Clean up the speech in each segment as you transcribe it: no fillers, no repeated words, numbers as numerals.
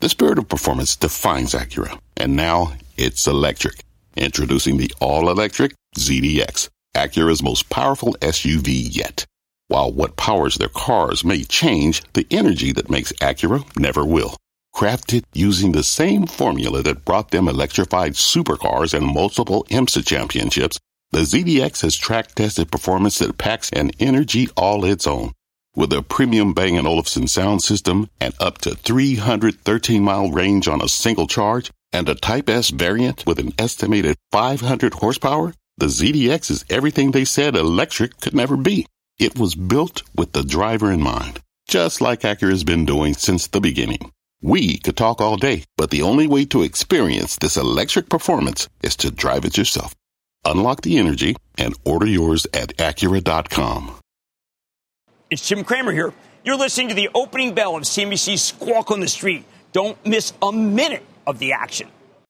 The spirit of performance defines Acura, and now it's electric. Introducing the all-electric ZDX, Acura's most powerful SUV yet. While what powers their cars may change, the energy that makes Acura never will. Crafted using the same formula that brought them electrified supercars and multiple IMSA championships, the ZDX has track-tested performance that packs an energy all its own. With a premium Bang & Olufsen sound system and up to 313-mile range on a single charge, and a Type S variant with an estimated 500 horsepower, the ZDX is everything they said electric could never be. It was built with the driver in mind, just like Acura's been doing since the beginning. We could talk all day, but the only way to experience this electric performance is to drive it yourself. Unlock the energy and order yours at Acura.com. It's Jim Cramer here. You're listening to the opening bell of CNBC's Squawk on the Street. Don't miss a minute of the action.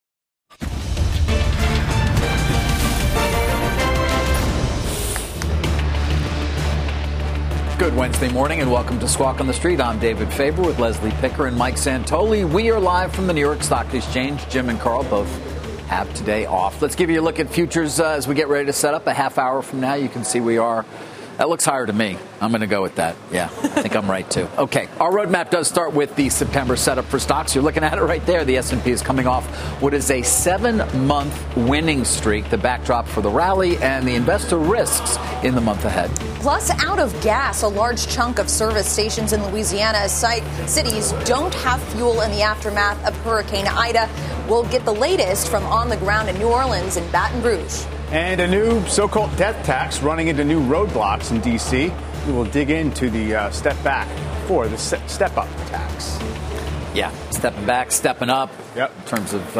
Good Wednesday morning and welcome to Squawk on the Street. I'm David Faber with Leslie Picker and Mike Santoli. We are live from the New York Stock Exchange. Jim and Carl both have today off. Let's give you a look at futures as we get ready to set up. A half hour from now, you can see we are. That looks higher to me. I'm going to go with that. Yeah, I think I'm right, too. Okay, our roadmap does start with the September setup for stocks. You're looking at it right there. The S&P is coming off what is a 7-month winning streak, the backdrop for the rally and the investor risks in the month ahead. Plus, out of gas, a large chunk of service stations in Louisiana as cities don't have fuel in the aftermath of Hurricane Ida. We'll get the latest from on the ground in New Orleans and Baton Rouge. And a new so-called death tax running into new roadblocks in D.C. We will dig into the step back for the step-up tax. Yeah, stepping back, stepping up. Yep. In terms of,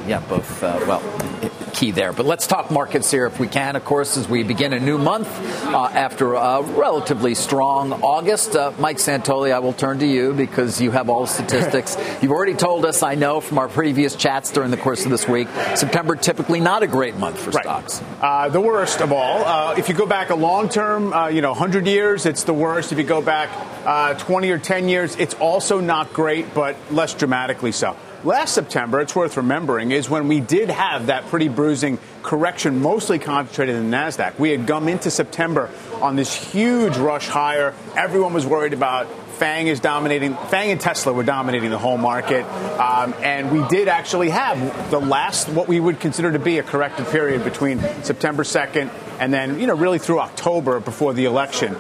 key there. But let's talk markets here if we can, of course, as we begin a new month after a relatively strong August. Mike Santoli, I will turn to you because you have all the statistics. You've already told us, I know, from our previous chats during the course of this week, September typically not a great month for stocks. The worst of all. If you go back a long term, 100 years, it's the worst. If you go back 20 or 10 years, it's also not great, but less dramatically so. Last September, it's worth remembering, is when we did have that pretty bruising correction, mostly concentrated in the NASDAQ. We had come into September on this huge rush higher. Everyone was worried about FANG and Tesla were dominating the whole market. And we did actually have the last, what we would consider to be a corrective period between September 2nd and then, really through October before the election.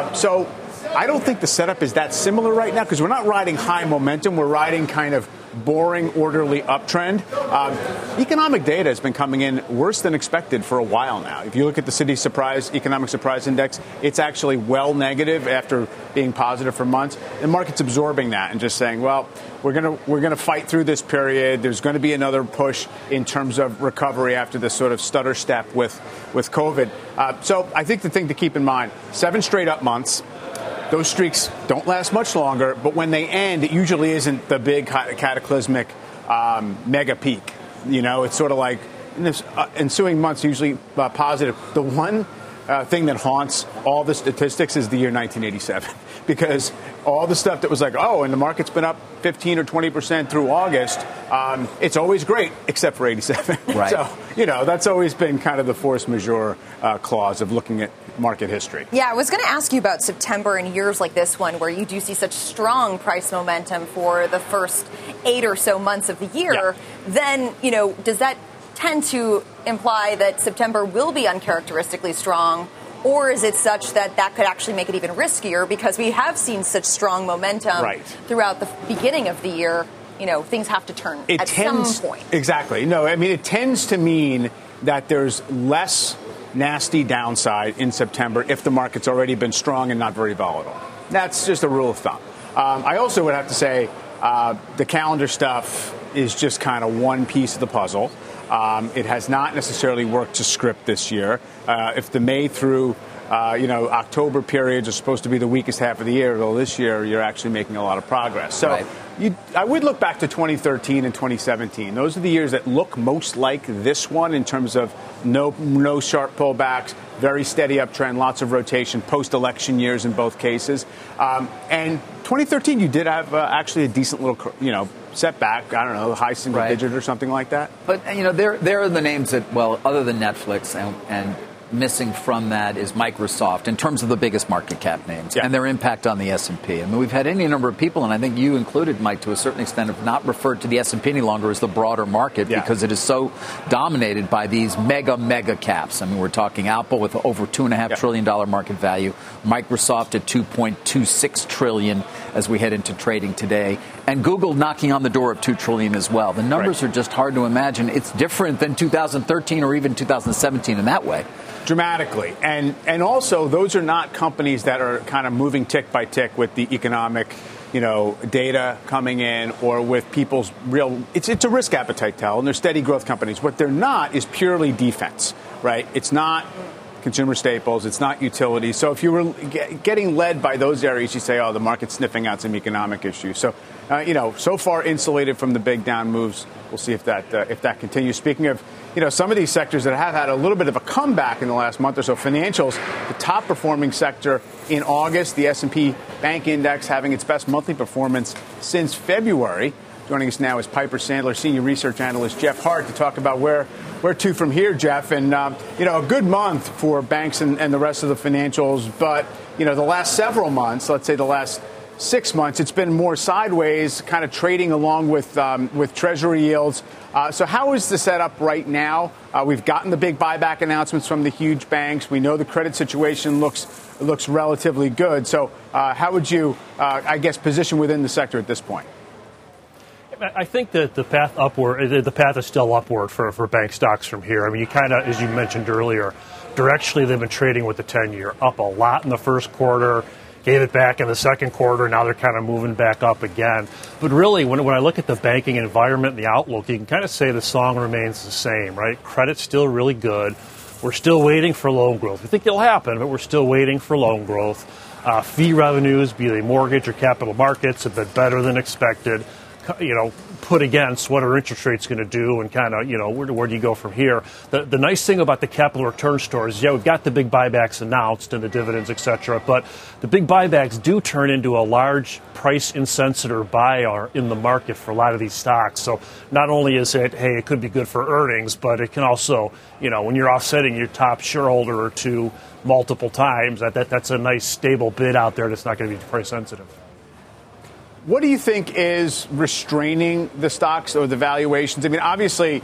So I don't think the setup is that similar right now because we're not riding high momentum. We're riding kind of boring, orderly uptrend. Economic data has been coming in worse than expected for a while now. If you look at the Citi Economic Surprise Index, it's actually well negative after being positive for months. The market's absorbing that and just saying, well, we're gonna fight through this period. There's going to be another push in terms of recovery after this sort of stutter step with COVID. So I think the thing to keep in mind, 7 straight up months. Those streaks don't last much longer, but when they end, it usually isn't the big cataclysmic mega peak. It's sort of like in this ensuing months, usually positive. The one thing that haunts all the statistics is the year 1987, because all the stuff that was like, and the market's been up 15 or 20% through August, it's always great, except for 87. Right. So, that's always been kind of the force majeure clause of looking at market history. Yeah, I was going to ask you about September and years like this one where you do see such strong price momentum for the first 8 or so months of the year. Yeah. Then, does that tend to imply that September will be uncharacteristically strong? Or is it such that could actually make it even riskier because we have seen such strong momentum throughout the beginning of the year? Things have to turn some point. Exactly. No, I mean, it tends to mean that there's less nasty downside in September if the market's already been strong and not very volatile. That's just a rule of thumb. I also would have to say the calendar stuff is just kind of one piece of the puzzle. It has not necessarily worked to script this year. If the May through October periods are supposed to be the weakest half of the year. Though this year, you're actually making a lot of progress. So right. I would look back to 2013 and 2017. Those are the years that look most like this one in terms of no sharp pullbacks, very steady uptrend, lots of rotation, post-election years in both cases. And 2013, you did have actually a decent little, setback. I don't know, high single digit or something like that. But, there are the names that, other than Netflix and missing from that is Microsoft in terms of the biggest market cap names and their impact on the S&P. I mean, we've had any number of people, and I think you included, Mike, to a certain extent, have not referred to the S&P any longer as the broader market because it is so dominated by these mega caps. I mean, we're talking Apple with over $2.5 trillion market value, Microsoft at $2.26 trillion as we head into trading today, and Google knocking on the door of $2 trillion as well. The numbers are just hard to imagine. It's different than 2013 or even 2017 in that way. Dramatically. And also, those are not companies that are kind of moving tick by tick with the economic, data coming in or with people's real, it's a risk appetite tell, and they're steady growth companies. What they're not is purely defense, right? It's not consumer staples. It's not utilities. So if you were getting led by those areas, you say, oh, the market's sniffing out some economic issues. So, so far insulated from the big down moves. We'll see if that continues. Speaking of, some of these sectors that have had a little bit of a comeback in the last month or so, financials, the top performing sector in August, the S&P Bank Index having its best monthly performance since February. Joining us now is Piper Sandler Senior Research Analyst Jeff Hart to talk about where to from here, Jeff. And, a good month for banks and the rest of the financials. But, the last several months, let's say the last 6 months, it's been more sideways, kind of trading along with Treasury yields. So how is the setup right now? We've gotten the big buyback announcements from the huge banks. We know the credit situation looks relatively good. So how would you, position within the sector at this point? I think that the path is still upward for bank stocks from here. I mean, you kind of, as you mentioned earlier, directionally they've been trading with the 10-year up a lot in the first quarter, gave it back in the second quarter. Now they're kind of moving back up again. But really, when I look at the banking environment and the outlook, you can kind of say the song remains the same, right? Credit's still really good. We're still waiting for loan growth. We think it'll happen, but we're still waiting for loan growth. Fee revenues, be they mortgage or capital markets, have been better than expected. Put against what are interest rates going to do and kind of, where do you go from here? The nice thing about the capital return story is, we've got the big buybacks announced and the dividends, et cetera, but the big buybacks do turn into a large price insensitive buyer in the market for a lot of these stocks. So not only is it, hey, it could be good for earnings, but it can also, when you're offsetting your top shareholder or two multiple times, that's a nice stable bid out there that's not going to be price sensitive. What do you think is restraining the stocks or the valuations? I mean, obviously,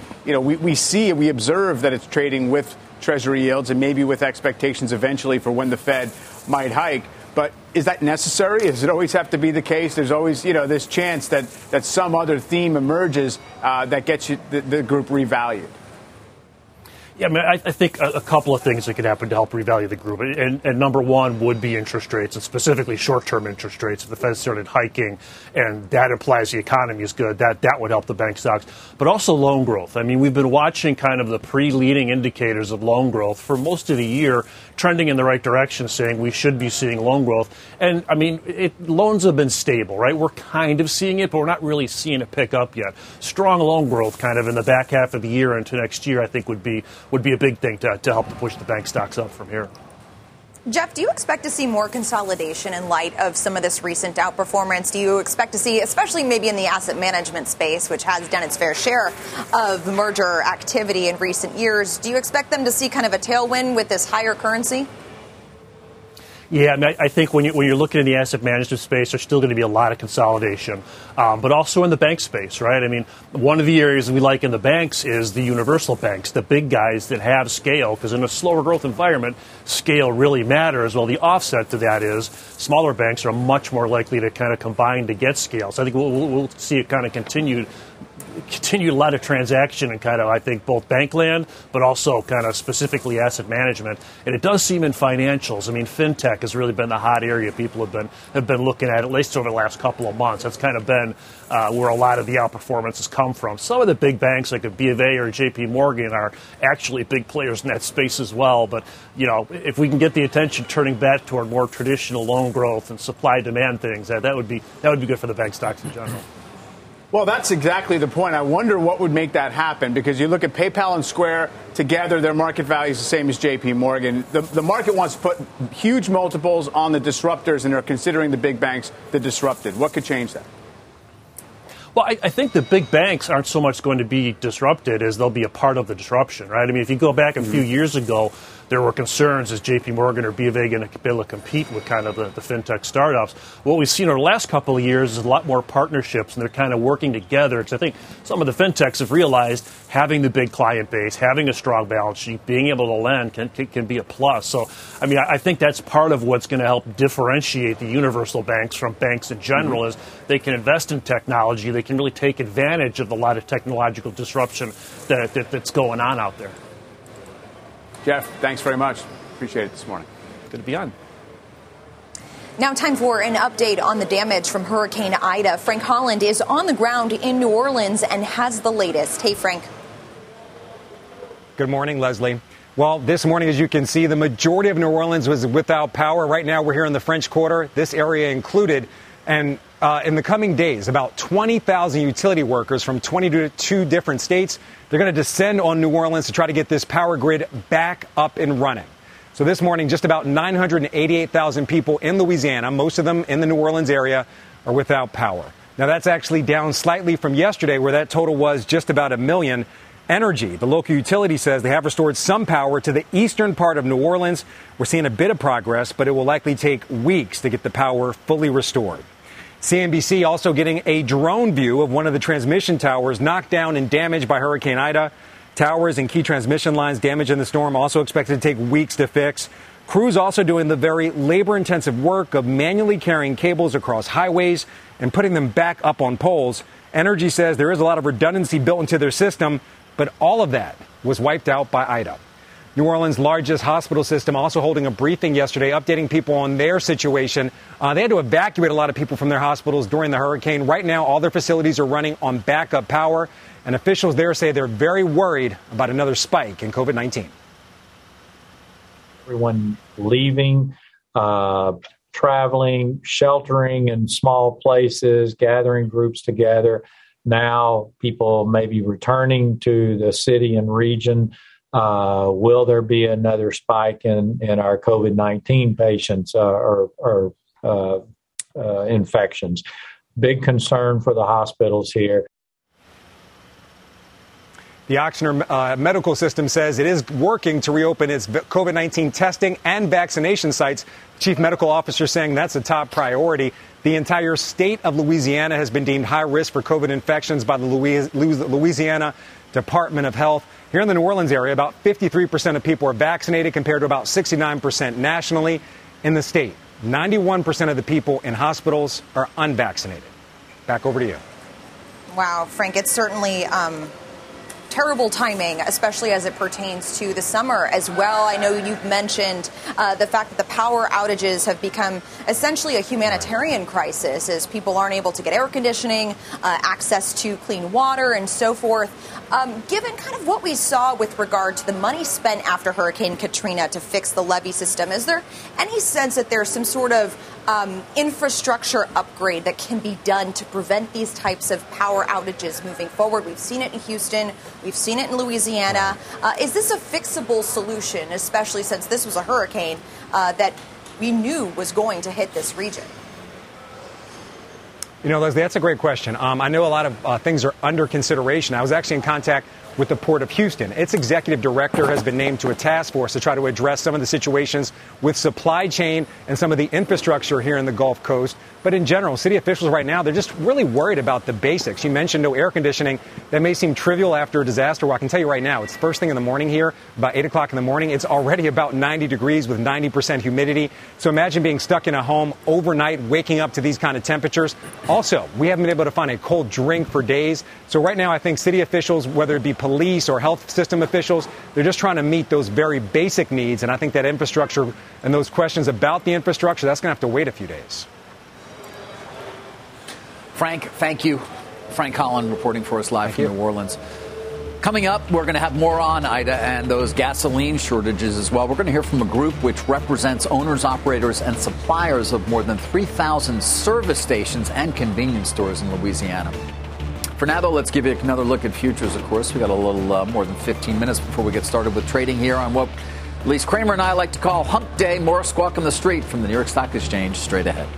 we observe that it's trading with Treasury yields and maybe with expectations eventually for when the Fed might hike. But is that necessary? Does it always have to be the case? There's always, this chance that some other theme emerges that gets you the group revalued. Yeah, I mean, I think a couple of things that could happen to help revalue the group. And number one would be interest rates, and specifically short-term interest rates. If the Fed started hiking, and that implies the economy is good, that would help the bank stocks. But also loan growth. I mean, we've been watching kind of the pre-leading indicators of loan growth for most of the year, trending in the right direction, saying we should be seeing loan growth. And, I mean, loans have been stable, right? We're kind of seeing it, but we're not really seeing it pick up yet. Strong loan growth kind of in the back half of the year into next year, I think, would be a big thing to help to push the bank stocks up from here. Jeff, do you expect to see more consolidation in light of some of this recent outperformance? Do you expect to see, especially maybe in the asset management space, which has done its fair share of merger activity in recent years, do you expect them to see kind of a tailwind with this higher currency? Yeah, I mean, I think when you're looking in the asset management space, there's still going to be a lot of consolidation, but also in the bank space, right? I mean, one of the areas we like in the banks is the universal banks, the big guys that have scale, because in a slower growth environment, scale really matters. Well, the offset to that is smaller banks are much more likely to kind of combine to get scale. So I think we'll see it kind of continue continued a lot of transaction in kind of, I think, both bank land, but also kind of specifically asset management. And it does seem in financials. I mean, fintech has really been the hot area people have been looking at least over the last couple of months. That's kind of been where a lot of the outperformance has come from. Some of the big banks like a B of A or JP Morgan are actually big players in that space as well. But, you know, if we can get the attention turning back toward more traditional loan growth and supply-demand things, that would be good for the bank stocks in general. Well, that's exactly the point. I wonder what would make that happen, because you look at PayPal and Square together, their market value is the same as JP Morgan. The market wants to put huge multiples on the disruptors, and they're considering the big banks the disrupted. What could change that? Well, I think the big banks aren't so much going to be disrupted as they'll be a part of the disruption, right? I mean, if you go back a few years ago, there were concerns, is JP Morgan or B of A going to be able to compete with kind of the fintech startups? What we've seen over the last couple of years is a lot more partnerships, and they're kind of working together. Because I think some of the fintechs have realized having the big client base, having a strong balance sheet, being able to lend can be a plus. So, I mean, I think that's part of what's going to help differentiate the universal banks from banks in general is they can invest in technology. They can really take advantage of a lot of technological disruption that's going on out there. Jeff, thanks very much. Appreciate it this morning. Good to be on. Now time for an update on the damage from Hurricane Ida. Frank Holland is on the ground in New Orleans and has the latest. Hey, Frank. Good morning, Leslie. Well, this morning, as you can see, the majority of New Orleans was without power. Right now, we're here in the French Quarter, this area included. And in the coming days, about 20,000 utility workers from 22 different states, they're going to descend on New Orleans to try to get this power grid back up and running. So this morning, just about 988,000 people in Louisiana, most of them in the New Orleans area, are without power. Now, that's actually down slightly from yesterday, where that total was just about 1 million. Energy, the local utility, says they have restored some power to the eastern part of New Orleans. We're seeing a bit of progress, but it will likely take weeks to get the power fully restored. CNBC also getting a drone view of one of the transmission towers knocked down and damaged by Hurricane Ida. Towers and key transmission lines damaged in the storm, also expected to take weeks to fix. Crews also doing the very labor-intensive work of manually carrying cables across highways and putting them back up on poles. Energy says there is a lot of redundancy built into their system, but all of that was wiped out by Ida. New Orleans' largest hospital system also holding a briefing yesterday, updating people on their situation. They had to evacuate a lot of people from their hospitals during the hurricane. Right now, all their facilities are running on backup power, and officials there say they're very worried about another spike in COVID-19. Everyone leaving, traveling, sheltering in small places, gathering groups together. Now people may be returning to the city and region. Will there be another spike in our COVID-19 patients or infections? Big concern for the hospitals here. The Ochsner medical system says it is working to reopen its COVID-19 testing and vaccination sites. Chief medical officer saying that's a top priority. The entire state of Louisiana has been deemed high risk for COVID infections by the Louisiana Department of Health. Here in the New Orleans area, about 53% of people are vaccinated compared to about 69% nationally. In the state, 91% of the people in hospitals are unvaccinated. Back over to you. Wow, Frank, it's certainly terrible timing, especially as it pertains to the summer as well. I know you've mentioned the fact that the power outages have become essentially a humanitarian crisis as people aren't able to get air conditioning, access to clean water and so forth. Given kind of what we saw with regard to the money spent after Hurricane Katrina to fix the levee system, is there any sense that there's some sort of infrastructure upgrade that can be done to prevent these types of power outages moving forward? We've seen it in Houston. We've seen it in Louisiana. Is this a fixable solution, especially since this was a hurricane that we knew was going to hit this region? You know, Leslie, that's a great question. I know a lot of things are under consideration. I was actually in contact with the Port of Houston. Its executive director has been named to a task force to try to address some of the situations with supply chain and some of the infrastructure here in the Gulf Coast. But in general, city officials right now, they're just really worried about the basics. You mentioned no air conditioning. That may seem trivial after a disaster. Well, I can tell you right now, it's first thing in the morning here, about 8 o'clock in the morning. It's already about 90 degrees with 90% humidity. So imagine being stuck in a home overnight, waking up to these kind of temperatures. Also, we haven't been able to find a cold drink for days. So right now, I think city officials, whether it be police or health system officials, they're just trying to meet those very basic needs. And I think that infrastructure and those questions about the infrastructure, that's going to have to wait a few days. Frank, thank you. Frank Holland reporting for us live from New Orleans. Coming up, we're going to have more on Ida and those gasoline shortages as well. We're going to hear from a group which represents owners, operators, and suppliers of more than 3,000 service stations and convenience stores in Louisiana. For now, though, let's give you another look at futures, of course. We got a little more than 15 minutes before we get started with trading here on what Lise Kramer and I like to call Hump Day. More Squawk on the Street from the New York Stock Exchange straight ahead.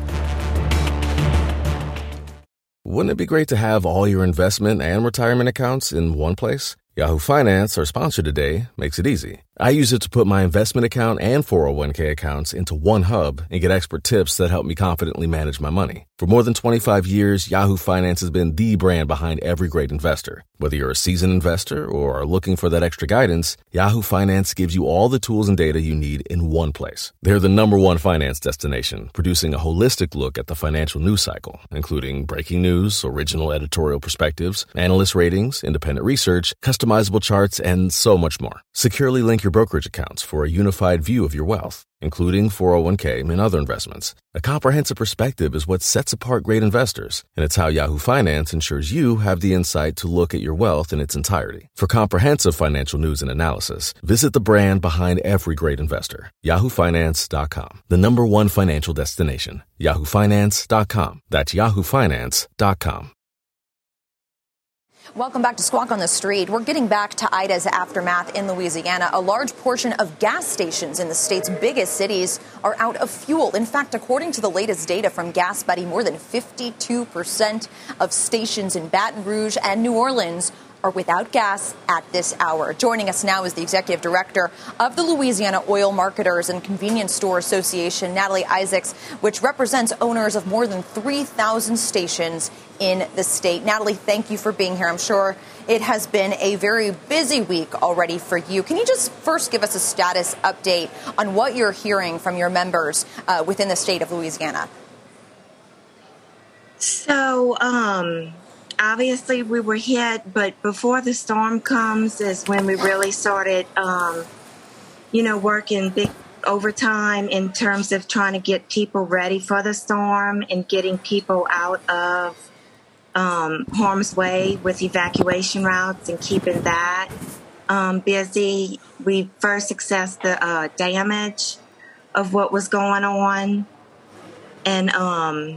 Wouldn't it be great to have all your investment and retirement accounts in one place? Yahoo Finance, our sponsor today, makes it easy. I use it to put my investment account and 401k accounts into one hub and get expert tips that help me confidently manage my money. For more than 25 years, Yahoo Finance has been the brand behind every great investor. Whether you're a seasoned investor or are looking for that extra guidance, Yahoo Finance gives you all the tools and data you need in one place. They're the #1 finance destination, producing a holistic look at the financial news cycle, including breaking news, original editorial perspectives, analyst ratings, independent research, customizable charts, and so much more. Securely link your brokerage accounts for a unified view of your wealth, including 401k and other investments. A comprehensive perspective is what sets apart great investors, and it's how Yahoo Finance ensures you have the insight to look at your wealth in its entirety. For comprehensive financial news and analysis, visit the brand behind every great investor, yahoofinance.com, the #1 financial destination, yahoofinance.com. That's yahoofinance.com. Welcome back to Squawk on the Street. We're getting back to Ida's aftermath in Louisiana. A large portion of gas stations in the state's biggest cities are out of fuel. In fact, according to the latest data from GasBuddy, more than 52% of stations in Baton Rouge and New Orleans are without gas at this hour. Joining us now is the executive director of the Louisiana Oil Marketers and Convenience Store Association, Natalie Isaacs, which represents owners of more than 3,000 stations in the state. Natalie, thank you for being here. I'm sure it has been a very busy week already for you. Can you just first give us a status update on what you're hearing from your members within the state of Louisiana? So, obviously we were hit, but before the storm comes is when we really started, working big overtime in terms of trying to get people ready for the storm and getting people out of harm's way with evacuation routes and keeping that busy. We first assessed the damage of what was going on, and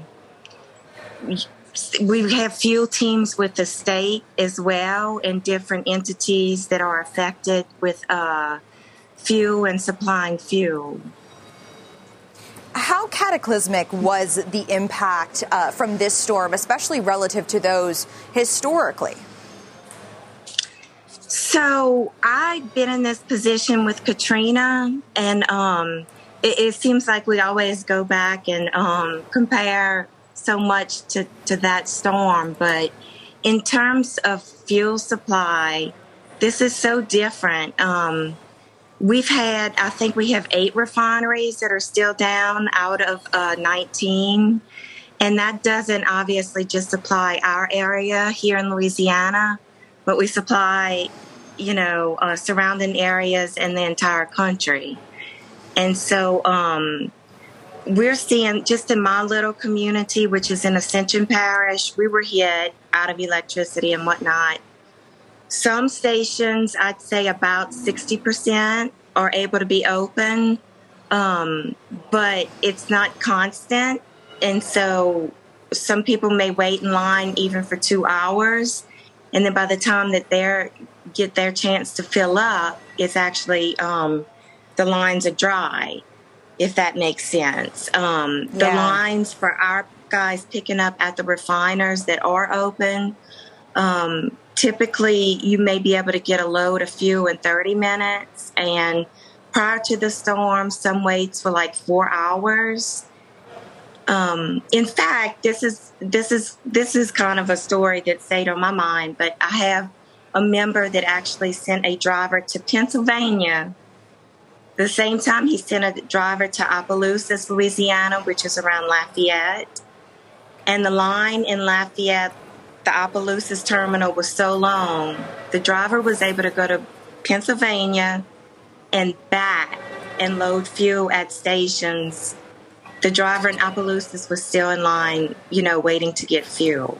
we have fuel teams with the state as well and different entities that are affected with fuel and supplying fuel. How cataclysmic was the impact from this storm, especially relative to those historically? So I've been in this position with Katrina, and it seems like we always go back and compare so much to that storm. But in terms of fuel supply, this is so different. I think we have 8 refineries that are still down out of 19. And that doesn't obviously just supply our area here in Louisiana, but we supply, surrounding areas in the entire country. And so we're seeing, just in my little community, which is in Ascension Parish, we were hit out of electricity and whatnot. Some stations, I'd say about 60% are able to be open, but it's not constant. And so some people may wait in line even for 2 hours. And then by the time that they get their chance to fill up, it's actually the lines are dry, if that makes sense. The lines for our guys picking up at the refiners that are open, typically you may be able to get a load of fuel in 30 minutes. And prior to the storm, some waits for like 4 hours. In fact, this is kind of a story that stayed on my mind, but I have a member that actually sent a driver to Pennsylvania the same time he sent a driver to Opelousas, Louisiana, which is around Lafayette. And the line in Lafayette, the Opelousas terminal, was so long, the driver was able to go to Pennsylvania and back and load fuel at stations. The driver in Opelousas was still in line, waiting to get fuel.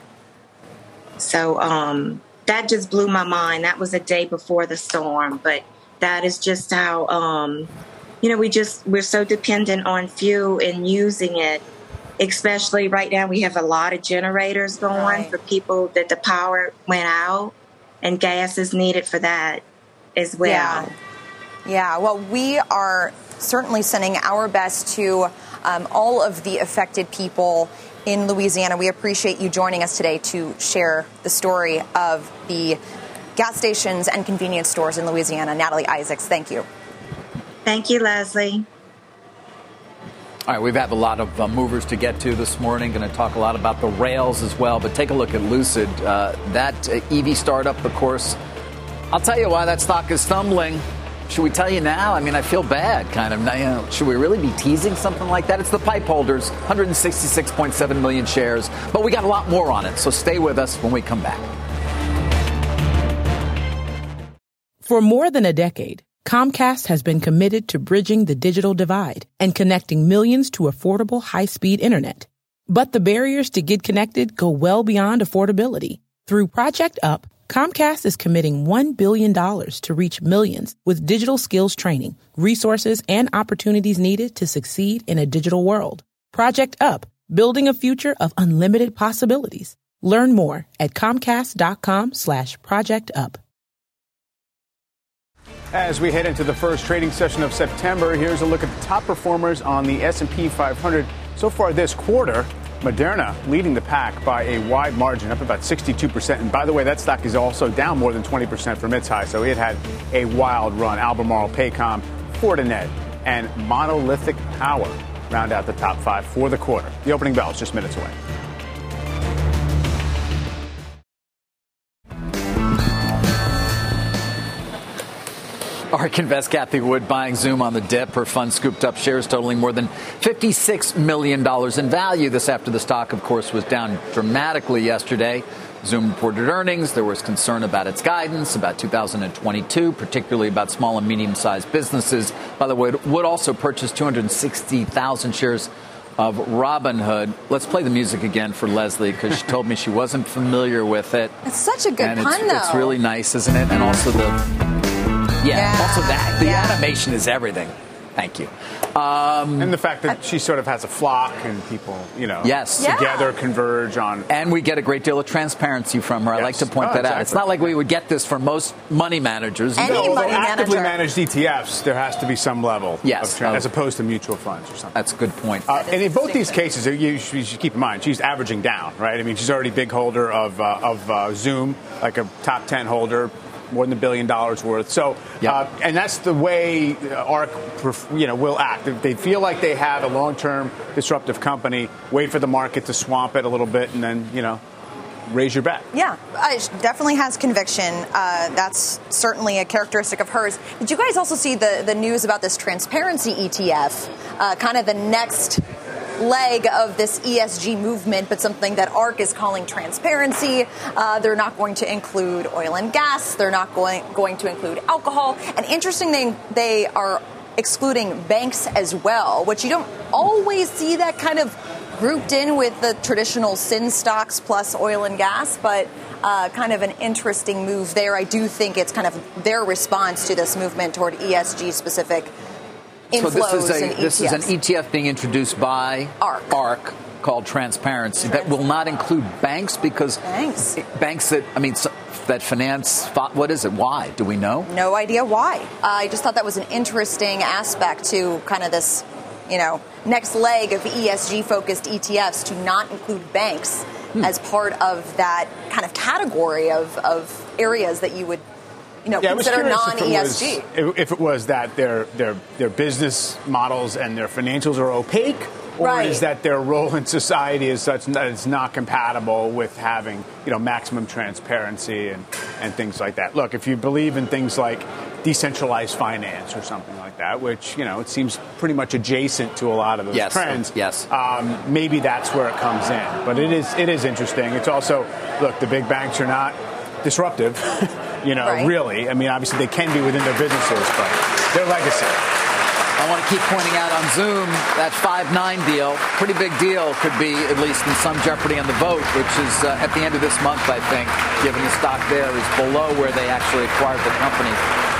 So that just blew my mind. That was a day before the storm, but that is just how, we're so dependent on fuel and using it. Especially right now, we have a lot of generators going for people that the power went out, and gas is needed for that as well. Yeah. Well, we are certainly sending our best to all of the affected people in Louisiana. We appreciate you joining us today to share the story of the gas stations and convenience stores in Louisiana. Natalie Isaacs, thank you. Thank you, Leslie. All right, we've had a lot of movers to get to this morning. Going to talk a lot about the rails as well. But take a look at Lucid. That EV startup, of course. I'll tell you why that stock is stumbling. Should we tell you now? I mean, I feel bad, kind of. Should we really be teasing something like that? It's the pipe holders, 166.7 million shares. But we got a lot more on it. So stay with us when we come back. For more than a decade, Comcast has been committed to bridging the digital divide and connecting millions to affordable high-speed internet. But the barriers to get connected go well beyond affordability. Through Project Up, Comcast is committing $1 billion to reach millions with digital skills training, resources, and opportunities needed to succeed in a digital world. Project Up, building a future of unlimited possibilities. Learn more at comcast.com/projectup. As we head into the first trading session of September, here's a look at the top performers on the S&P 500. So far this quarter, Moderna leading the pack by a wide margin, up about 62%. And by the way, that stock is also down more than 20% from its high, so it had a wild run. Albemarle, Paycom, Fortinet, and Monolithic Power round out the top 5 for the quarter. The opening bell is just minutes away. ARK Invest Cathie Wood buying Zoom on the dip. Her fund scooped up shares totaling more than $56 million in value. This after the stock, of course, was down dramatically yesterday. Zoom reported earnings. There was concern about its guidance, about 2022, particularly about small and medium-sized businesses. By the way, Wood also purchased 260,000 shares of Robinhood. Let's play the music again for Leslie because she told me she wasn't familiar with it. It's such a good pun, though. It's really nice, isn't it? And also also that. The animation is everything. Thank you. And the fact that she sort of has a flock and people, together converge on. And we get a great deal of transparency from her. I like to point that out. It's not like we would get this from most money managers. Actively managed ETFs, there has to be some level of as opposed to mutual funds or something. That's a good point. And in both these cases, you should keep in mind, she's averaging down, right? I mean, she's already a big holder of Zoom, like a top 10 holder. More than $1 billion worth. So, and that's the way ARK, will act. They feel like they have a long-term disruptive company, wait for the market to swamp it a little bit, and then, raise your bet. Yeah, it definitely has conviction. That's certainly a characteristic of hers. Did you guys also see the news about this transparency ETF, kind of the next leg of this ESG movement, but something that ARK is calling transparency? They're not going to include oil and gas. They're not going to include alcohol. And interesting, they are excluding banks as well, which you don't always see that kind of grouped in with the traditional sin stocks plus oil and gas, but kind of an interesting move there. I do think it's kind of their response to this movement toward ESG specific inflows. So this is an ETF being introduced by ARK called Transparency that will not include banks because banks that finance, what is it? Why? Do we know? No idea why. I just thought that was an interesting aspect to kind of this, next leg of ESG-focused ETFs to not include banks as part of that kind of category of areas that you would consider non-ESG. If it was that their business models and their financials are opaque, or is that their role in society is such that it's not compatible with having, maximum transparency and things like that. Look, if you believe in things like decentralized finance or something like that, which, it seems pretty much adjacent to a lot of those trends. Yes. Maybe that's where it comes in. But it is interesting. It's also, look, the big banks are not disruptive, really. I mean, obviously they can be within their businesses, but their legacy. I want to keep pointing out on Zoom that 5-9 deal, pretty big deal, could be at least in some jeopardy on the vote, which is at the end of this month, I think, given the stock there is below where they actually acquired the company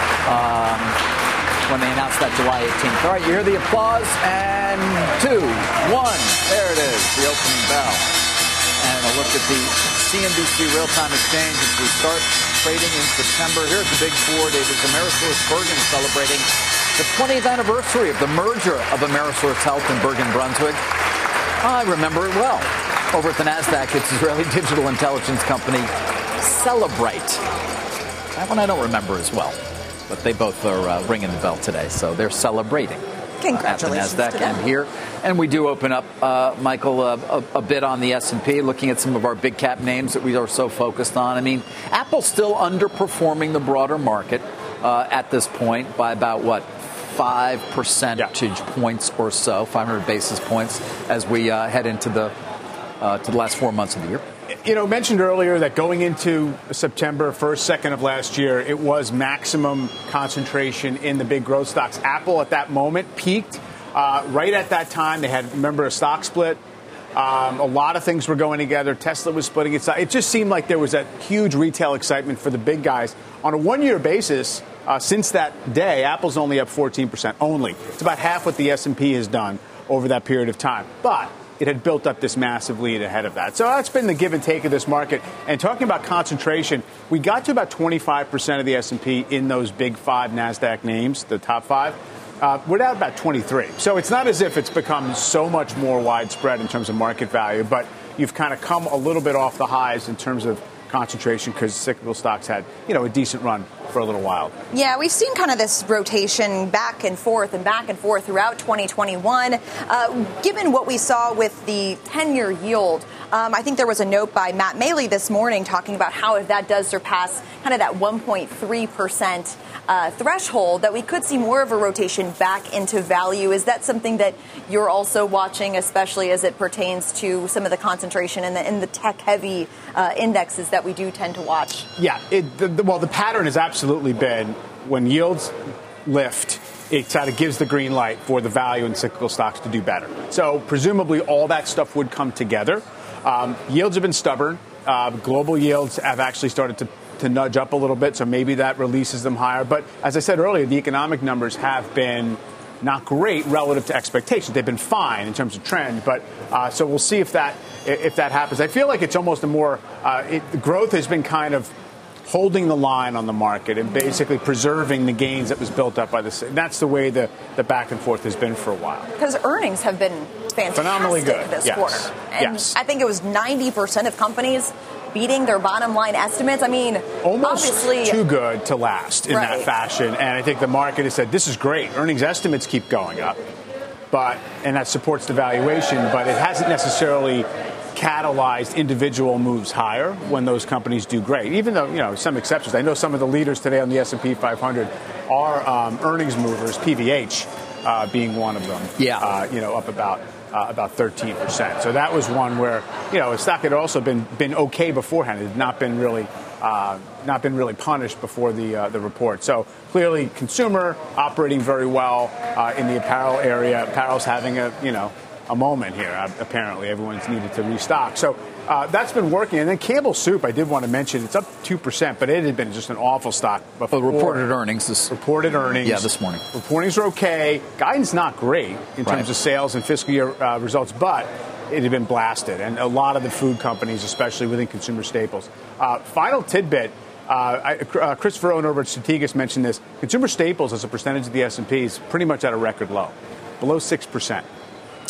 when they announced that July 18th. All right, you hear the applause, and 2, 1, there it is, the opening bell. And a look at the CNBC real-time exchange as we start trading in September. Here's the big board. It is AmerisourceBergen celebrating the 20th anniversary of the merger of Amerisource Health and Bergen-Brunswig. I remember it well. Over at the NASDAQ, it's Israeli digital intelligence company Cellebrite. That one I don't remember as well. But they both are ringing the bell today, so they're celebrating at the NASDAQ and here. And we do open up, Michael, a bit on the S&P, looking at some of our big cap names that we are so focused on. I mean, Apple's still underperforming the broader market at this point by about, 5 percentage points or so, 500 basis points as we head into the last 4 months of the year. Mentioned earlier that going into September 1st, 2nd of last year, it was maximum concentration in the big growth stocks. Apple at that moment peaked right at that time. They had, remember, a stock split. A lot of things were going together. Tesla was splitting its stock. It just seemed like there was a huge retail excitement for the big guys. On a one-year basis, since that day, Apple's only up 14%. Only. It's about half what the S&P has done over that period of time. But it had built up this massive lead ahead of that. So that's been the give and take of this market. And talking about concentration, we got to about 25% of the S&P in those big 5 NASDAQ names, the top 5. We're down about 23. So it's not as if it's become so much more widespread in terms of market value, but you've kind of come a little bit off the highs in terms of concentration because cyclical stocks had, a decent run for a little while. Yeah, we've seen kind of this rotation back and forth throughout 2021. Given what we saw with the 10-year yield, I think there was a note by Matt Maley this morning talking about how if that does surpass kind of that 1.3% threshold, that we could see more of a rotation back into value. Is that something that you're also watching, especially as it pertains to some of the concentration in the tech-heavy indexes that we do tend to watch? Yeah, the pattern has absolutely been when yields lift, it kind of gives the green light for the value in cyclical stocks to do better. So presumably all that stuff would come together. Yields have been stubborn. Global yields have actually started to nudge up a little bit, so maybe that releases them higher. But as I said earlier, the economic numbers have been not great relative to expectations. They've been fine in terms of trend, but so we'll see if that happens. I feel like it's almost growth has been kind of holding the line on the market and basically preserving the gains that was built up by this. That's the way the back and forth has been for a while. Because earnings have been fantastic phenomenally good this quarter. And I think it was 90% of companies beating their bottom line estimates. I mean, almost obviously too good to last in that fashion. And I think the market has said, this is great. Earnings estimates keep going up, and that supports the valuation, but it hasn't necessarily catalyzed individual moves higher when those companies do great. Even though, some exceptions. I know some of the leaders today on the S&P 500 are earnings movers, PVH being one of them. Yeah. Up about 13%. So that was one where, a stock had also been okay beforehand. It had not been really punished before the report. So clearly consumer operating very well in the apparel area. Apparel's having a moment here. Apparently everyone's needed to restock. So that's been working. And then Campbell Soup, I did want to mention, it's up 2%, but it had been just an awful stock before. Reported earnings. Yeah, this morning. Reportings are okay. Guidance not great in terms of sales and fiscal year results, but it had been blasted. And a lot of the food companies, especially within consumer staples. Final tidbit. Christopher Owen over at Strategas mentioned this. Consumer staples as a percentage of the S&P is pretty much at a record low, below 6%.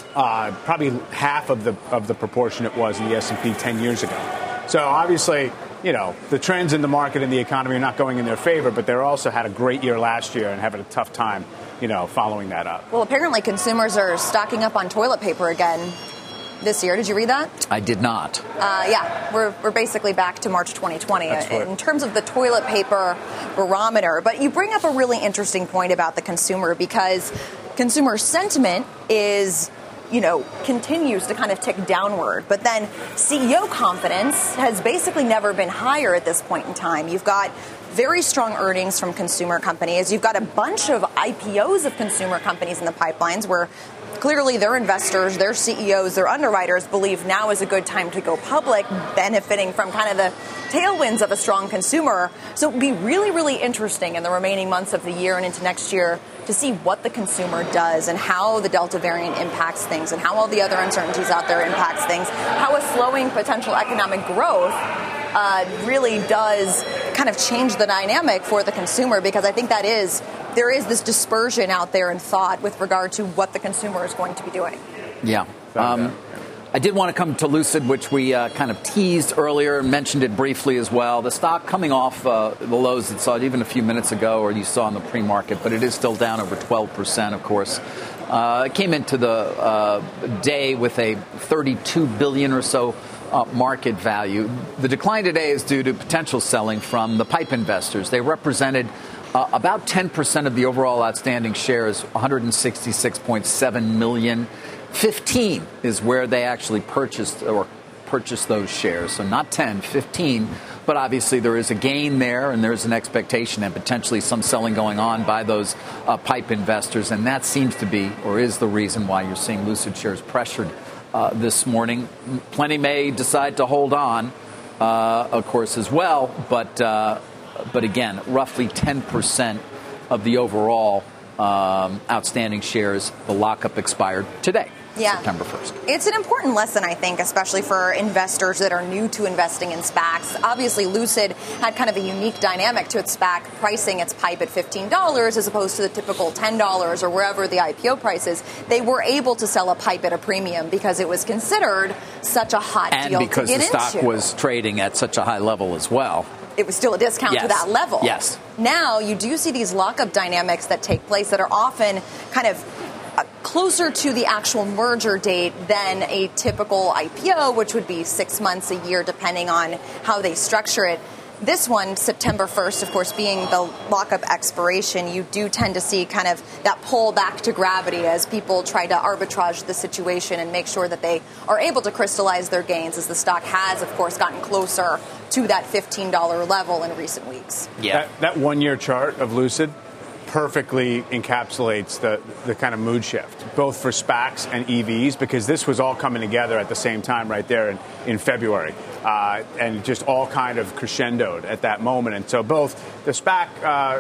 Probably half of the proportion it was in the S&P 10 years ago. So obviously, the trends in the market and the economy are not going in their favor, but they're also had a great year last year and having a tough time, following that up. Well, apparently consumers are stocking up on toilet paper again this year. Did you read that? I did not. Yeah, we're basically back to March 2020 in terms of the toilet paper barometer. But you bring up a really interesting point about the consumer, because consumer sentiment is, continues to kind of tick downward. But then CEO confidence has basically never been higher at this point in time. You've got very strong earnings from consumer companies. You've got a bunch of IPOs of consumer companies in the pipelines where clearly their investors, their CEOs, their underwriters believe now is a good time to go public, benefiting from kind of the tailwinds of a strong consumer. So it'll be really, really interesting in the remaining months of the year and into next year to see what the consumer does and how the Delta variant impacts things and how all the other uncertainties out there impacts things, how a slowing potential economic growth really does kind of change the dynamic for the consumer, because I think there is this dispersion out there in thought with regard to what the consumer is going to be doing. Yeah. I did want to come to Lucid, which we kind of teased earlier and mentioned it briefly as well. The stock coming off the lows it saw even a few minutes ago, or you saw in the pre-market, but it is still down over 12%, of course. It came into the day with a $32 billion or so market value. The decline today is due to potential selling from the PIPE investors. They represented about 10% of the overall outstanding shares, 166.7 million. 15 is where they actually purchased those shares. So not 10, 15. But obviously there is a gain there, and there's an expectation and potentially some selling going on by those PIPE investors. And that seems to be, or is the reason why you're seeing Lucid shares pressured this morning. Plenty may decide to hold on, of course, as well. But again, roughly 10% of the overall outstanding shares, the lockup expired today. September 1st. It's an important lesson, I think, especially for investors that are new to investing in SPACs. Obviously, Lucid had kind of a unique dynamic to its SPAC, pricing its PIPE at $15 as opposed to the typical $10 or wherever the IPO price is. They were able to sell a PIPE at a premium because it was considered such a hot deal to get into. And because the stock was trading at such a high level as well. It was still a discount to that level. Yes. Now you do see these lockup dynamics that take place that are often kind of closer to the actual merger date than a typical IPO, which would be 6 months, a year, depending on how they structure it. This one, September 1st, of course, being the lockup expiration, you do tend to see kind of that pull back to gravity as people try to arbitrage the situation and make sure that they are able to crystallize their gains, as the stock has, of course, gotten closer to that $15 level in recent weeks. Yeah. That 1 year chart of Lucid perfectly encapsulates the kind of mood shift, both for SPACs and EVs, because this was all coming together at the same time right there in February, and just all kind of crescendoed at that moment. And so both the SPAC,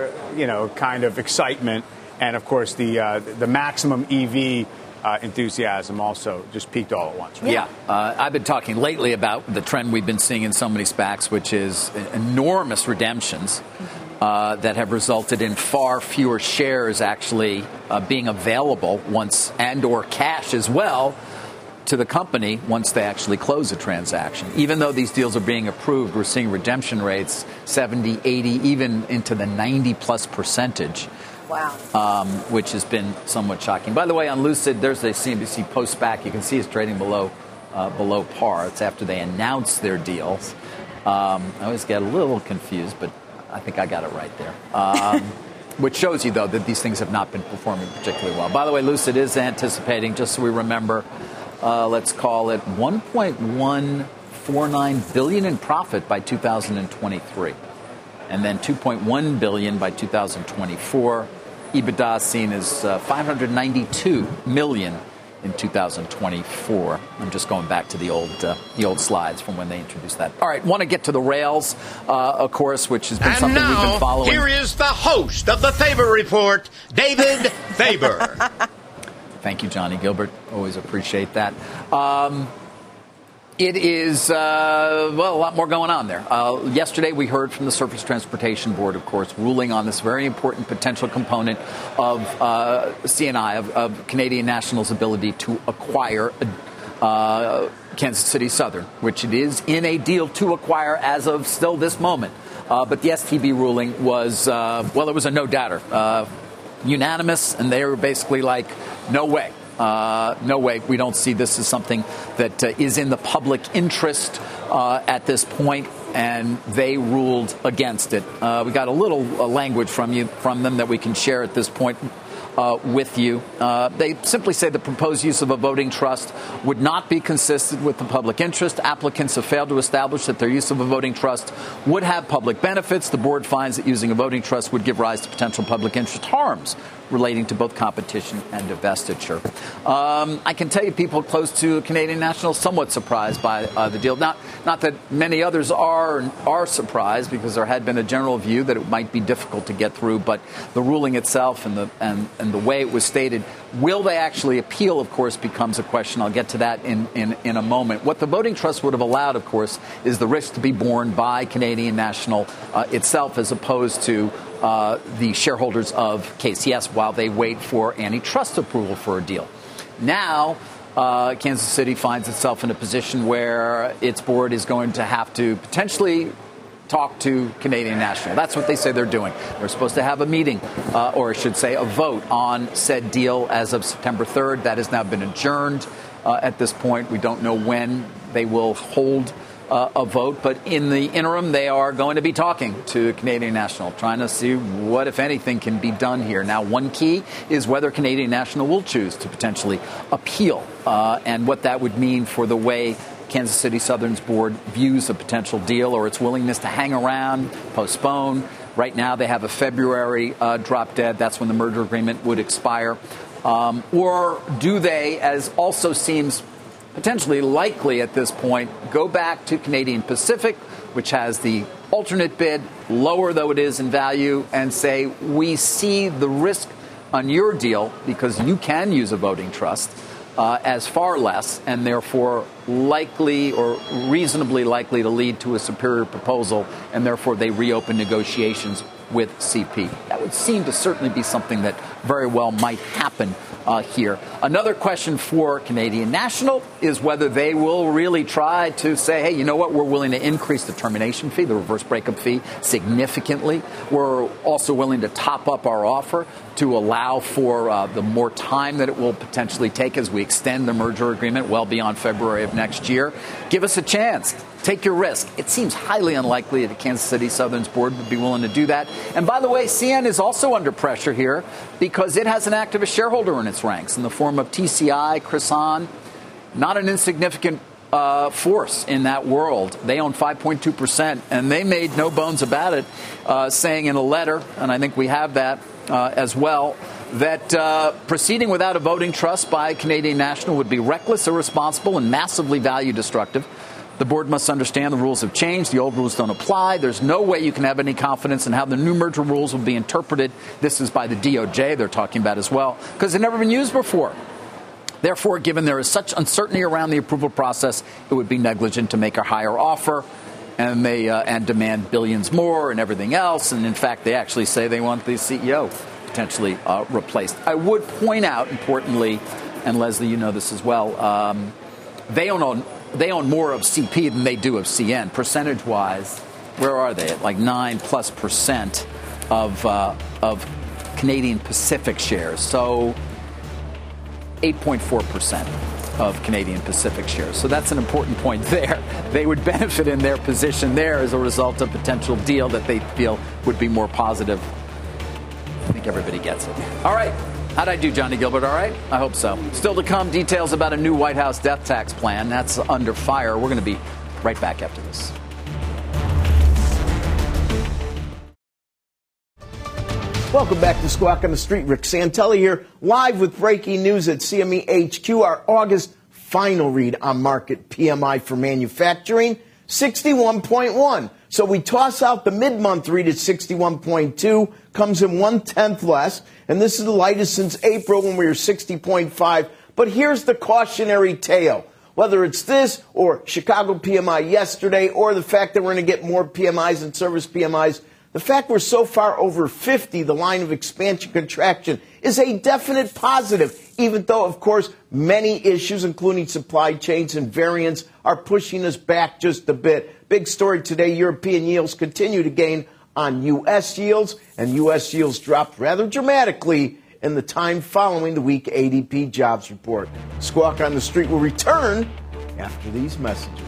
kind of excitement and, of course, the maximum EV enthusiasm also just peaked all at once. Right? Yeah. I've been talking lately about the trend we've been seeing in so many SPACs, which is enormous redemptions. That have resulted in far fewer shares actually being available once, and or cash as well, to the company once they actually close a transaction. Even though these deals are being approved, we're seeing redemption rates 70, 80, even into the 90-plus percentage. Wow. Which has been somewhat shocking. By the way, on Lucid, there's a CNBC post-SPAC. You can see it's trading below par. It's after they announce their deals. I always get a little confused, but I think I got it right there. Which shows you, though, that these things have not been performing particularly well. By the way, Lucid is anticipating, just so we remember, let's call it $1.149 billion in profit by 2023. And then $2.1 billion by 2024. EBITDA seen as $592 million in 2024. I'm just going back to the old slides from when they introduced that. All right, want to get to the rails, of course, which has been something we've been following. Here is the host of the Faber Report, David Faber. Thank you, Johnny Gilbert. Always appreciate that. It is, a lot more going on there. Yesterday, we heard from the Surface Transportation Board, of course, ruling on this very important potential component of CNI, of Canadian National's ability to acquire Kansas City Southern, which it is in a deal to acquire as of still this moment. But the STB ruling was, it was a no-doubter, unanimous, and they were basically like, no way. No way. We don't see this as something that is in the public interest at this point, and they ruled against it. We got a little language from them that we can share at this point with you. They simply say the proposed use of a voting trust would not be consistent with the public interest. Applicants have failed to establish that their use of a voting trust would have public benefits. The board finds that using a voting trust would give rise to potential public interest harms relating to both competition and divestiture. I can tell you people close to Canadian National somewhat surprised by the deal. Not that many others are surprised, because there had been a general view that it might be difficult to get through, but the ruling itself and the way it was stated, will they actually appeal, of course, becomes a question. I'll get to that in a moment. What the voting trust would have allowed, of course, is the risk to be borne by Canadian National itself, as opposed to the shareholders of KCS while they wait for antitrust approval for a deal. Now, Kansas City finds itself in a position where its board is going to have to potentially talk to Canadian National. That's what they say they're doing. They're supposed to have a meeting, or I should say a vote on said deal as of September 3rd. That has now been adjourned at this point. We don't know when they will hold a vote, but in the interim, they are going to be talking to Canadian National, trying to see what, if anything, can be done here. Now, one key is whether Canadian National will choose to potentially appeal, and what that would mean for the way Kansas City Southern's board views a potential deal, or its willingness to hang around, postpone. Right now, they have a February drop dead. That's when the merger agreement would expire. Or do they, as also seems potentially likely at this point, go back to Canadian Pacific, which has the alternate bid, lower though it is in value, and say, we see the risk on your deal, because you can use a voting trust, as far less, and therefore likely or reasonably likely to lead to a superior proposal, and therefore they reopen negotiations with CP. That would seem to certainly be something that very well might happen here. Another question for Canadian National is whether they will really try to say, hey, you know what, we're willing to increase the termination fee, the reverse breakup fee, significantly. We're also willing to top up our offer to allow for the more time that it will potentially take as we extend the merger agreement well beyond February of next year. Give us a chance. Take your risk. It seems highly unlikely that Kansas City Southern's board would be willing to do that. And by the way, CN is also under pressure here because it has an activist shareholder in its ranks in the form of TCI, Chris Hahn, not an insignificant force in that world. They own 5.2%, and they made no bones about it, saying in a letter, and I think we have that as well, that proceeding without a voting trust by Canadian National would be reckless, irresponsible, and massively value destructive. The board must understand the rules have changed. The old rules don't apply. There's no way you can have any confidence in how the new merger rules will be interpreted. This is by the DOJ they're talking about as well, because they've never been used before. Therefore, given there is such uncertainty around the approval process, it would be negligent to make a higher offer and demand billions more and everything else. And in fact, they actually say they want the CEO potentially replaced. I would point out, importantly, and Leslie, you know this as well, they own more of CP than they do of CN. Percentage-wise, where are they? At like 9+% of Canadian Pacific shares. So 8.4% of Canadian Pacific shares. So that's an important point there. They would benefit in their position there as a result of a potential deal that they feel would be more positive. I think everybody gets it. All right. How'd I do, Johnny Gilbert? All right? I hope so. Still to come, details about a new White House death tax plan. That's under fire. We're going to be right back after this. Welcome back to Squawk on the Street. Rick Santelli here, live with breaking news at CME HQ. Our August final read on market PMI for manufacturing, 61.1. So we toss out the mid-month read at 61.2, comes in 1/10 less, and this is the lightest since April when we were 60.5. But here's the cautionary tale. Whether it's this or Chicago PMI yesterday or the fact that we're going to get more PMIs and service PMIs, the fact we're so far over 50, the line of expansion contraction, is a definite positive, even though, of course, many issues, including supply chains and variants, are pushing us back just a bit. Big story today, European yields continue to gain on U.S. yields, and U.S. yields dropped rather dramatically in the time following the weak ADP jobs report. Squawk on the Street will return after these messages.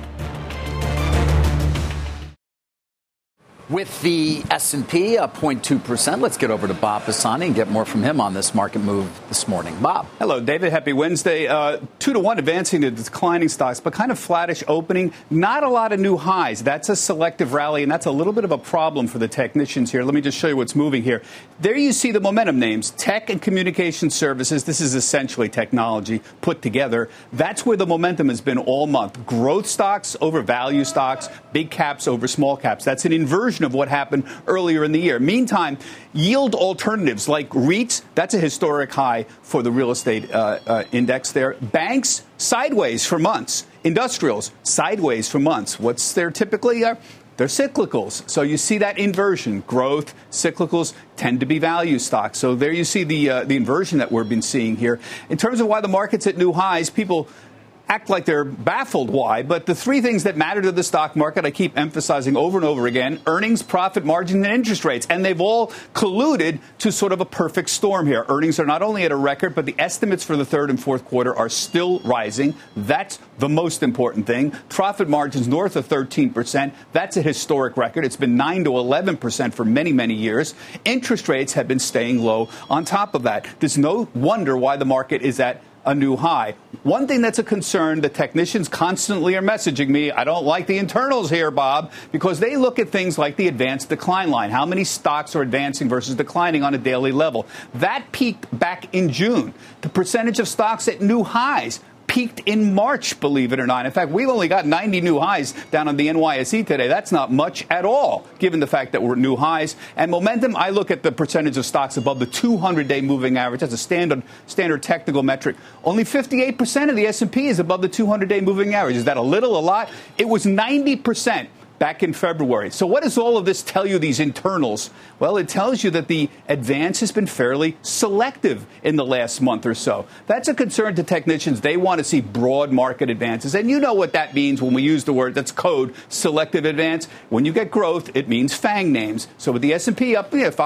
With the S&P up 0.2%, let's get over to Bob Pisani and get more from him on this market move this morning. Bob. Hello, David. Happy Wednesday. 2-to-1 advancing to declining stocks, but kind of flattish opening. Not a lot of new highs. That's a selective rally, and that's a little bit of a problem for the technicians here. Let me just show you what's moving here. There you see the momentum names, tech and communication services. This is essentially technology put together. That's where the momentum has been all month. Growth stocks over value stocks, big caps over small caps. That's an inversion of what happened earlier in the year. Meantime, yield alternatives like REITs, that's a historic high for the real estate index there. Banks, sideways for months. Industrials, sideways for months. What's there typically? They're cyclicals. So you see that inversion. Growth, cyclicals tend to be value stocks. So there you see the inversion that we've been seeing here. In terms of why the market's at new highs, people act like they're baffled why, but the three things that matter to the stock market, I keep emphasizing over and over again, earnings, profit margins, and interest rates. And they've all colluded to sort of a perfect storm here. Earnings are not only at a record, but the estimates for the third and fourth quarter are still rising. That's the most important thing. Profit margins north of 13%. That's a historic record. It's been 9 to 11% for many, many years. Interest rates have been staying low on top of that. There's no wonder why the market is at a new high. One thing that's a concern, the technicians constantly are messaging me, I don't like the internals here, Bob, because they look at things like the advanced decline line. How many stocks are advancing versus declining on a daily level? That peaked back in June. The percentage of stocks at new highs peaked in March, believe it or not. In fact, we've only got 90 new highs down on the NYSE today. That's not much at all, given the fact that we're at new highs. And momentum, I look at the percentage of stocks above the 200-day moving average. That's a standard technical metric. Only 58% of the S&P is above the 200-day moving average. Is that a little, a lot? It was 90% back in February. So what does all of this tell you, these internals? Well, it tells you that the advance has been fairly selective in the last month or so. That's a concern to technicians. They want to see broad market advances. And you know what that means when we use the word, that's code, selective advance. When you get growth, it means FANG names. So with the S&P up 5%,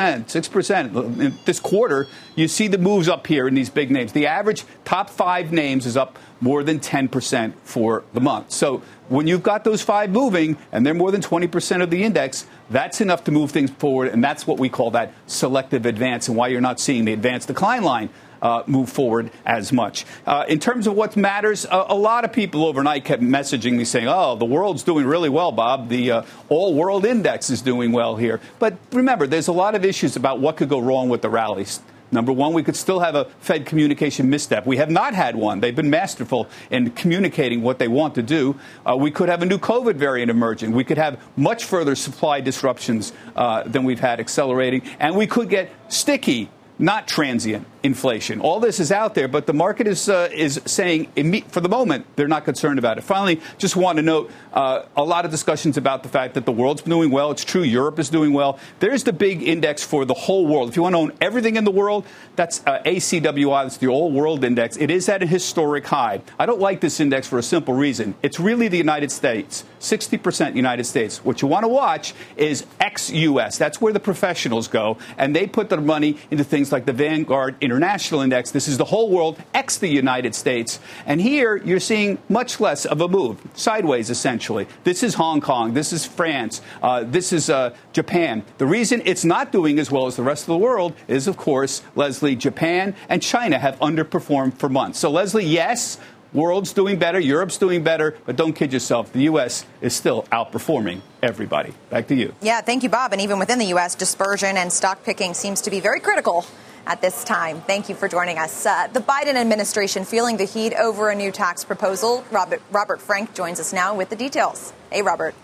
6% this quarter, you see the moves up here in these big names. The average top 5 names is up more than 10% for the month. So when you've got those 5 moving and they're more than 20% of the index, that's enough to move things forward. And that's what we call that selective advance, and why you're not seeing the advanced decline line move forward as much. In terms of what matters, a lot of people overnight kept messaging me saying, oh, the world's doing really well, Bob. The all-world index is doing well here. But remember, there's a lot of issues about what could go wrong with the rallies. Number one, we could still have a Fed communication misstep. We have not had one. They've been masterful in communicating what they want to do. We could have a new COVID variant emerging. We could have much further supply disruptions than we've had accelerating. And we could get sticky, not transient inflation. All this is out there, but the market is saying, for the moment, they're not concerned about it. Finally, just want to note a lot of discussions about the fact that the world's doing well. It's true, Europe is doing well. There's the big index for the whole world. If you want to own everything in the world, that's ACWI. That's the all-world index. It is at a historic high. I don't like this index for a simple reason. It's really the United States, 60% United States. What you want to watch is ex-U.S. That's where the professionals go, and they put their money into things like the Vanguard International Index. This is the whole world, ex the United States. And here you're seeing much less of a move, sideways essentially. This is Hong Kong. This is France. This is Japan. The reason it's not doing as well as the rest of the world is, of course, Leslie, Japan and China have underperformed for months. So, Leslie, yes, world's doing better, Europe's doing better, but don't kid yourself. The U.S. is still outperforming everybody. Back to you. Yeah, thank you, Bob. And even within the U.S., dispersion and stock picking seems to be very critical at this time. Thank you for joining us. The Biden administration feeling the heat over a new tax proposal. Robert Frank joins us now with the details. Hey, Robert.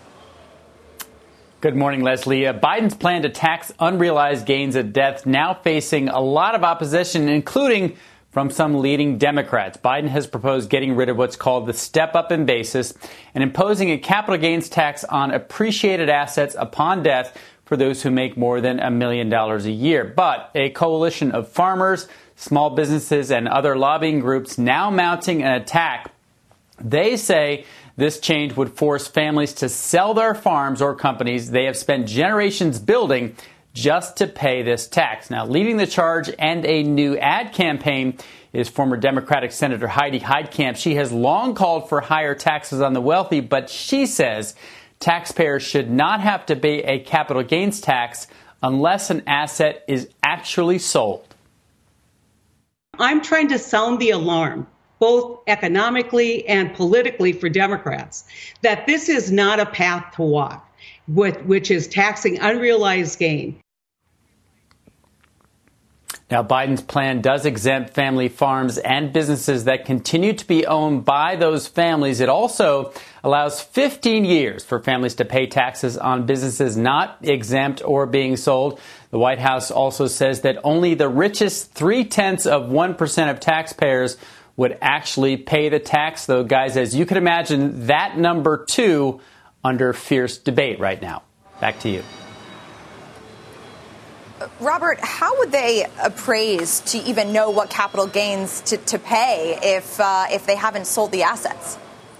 Good morning, Leslie. Biden's plan to tax unrealized gains at death now facing a lot of opposition, including from some leading Democrats. Biden has proposed getting rid of what's called the step-up in basis and imposing a capital gains tax on appreciated assets upon death for those who make more than $1 million a year. But a coalition of farmers, small businesses, and other lobbying groups now mounting an attack. They say this change would force families to sell their farms or companies they have spent generations building just to pay this tax. Now, leading the charge and a new ad campaign is former Democratic Senator Heidi Heitkamp. She has long called for higher taxes on the wealthy, but she says taxpayers should not have to pay a capital gains tax unless an asset is actually sold. I'm trying to sound the alarm, both economically and politically for Democrats, that this is not a path to walk, which is taxing unrealized gain. Now, Biden's plan does exempt family farms and businesses that continue to be owned by those families. It also allows 15 years for families to pay taxes on businesses not exempt or being sold. The White House also says that only the richest 0.3% of taxpayers would actually pay the tax. Though, guys, as you can imagine, that number, too, under fierce debate right now. Back to you. Robert, how would they appraise to even know what capital gains to pay if they haven't sold the assets?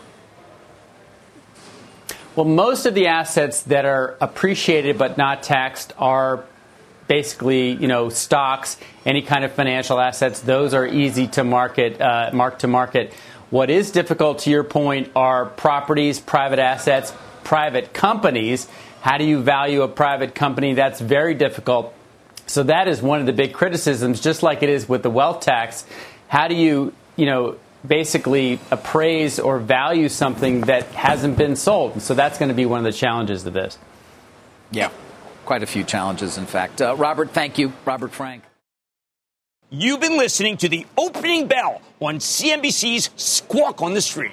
Well, most of the assets that are appreciated but not taxed are basically, stocks, any kind of financial assets. Those are easy to mark to market. What is difficult, to your point, are properties, private assets, private companies. How do you value a private company? That's very difficult. So that is one of the big criticisms, just like it is with the wealth tax. How do you, basically appraise or value something that hasn't been sold? And so that's going to be one of the challenges of this. Yeah, quite a few challenges, in fact. Robert, thank you. Robert Frank. You've been listening to the opening bell on CNBC's Squawk on the Street.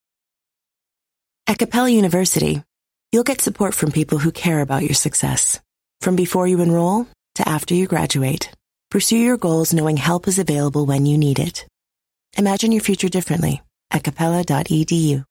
At Capella University, you'll get support from people who care about your success. From before you enroll to after you graduate, pursue your goals knowing help is available when you need it. Imagine your future differently at capella.edu.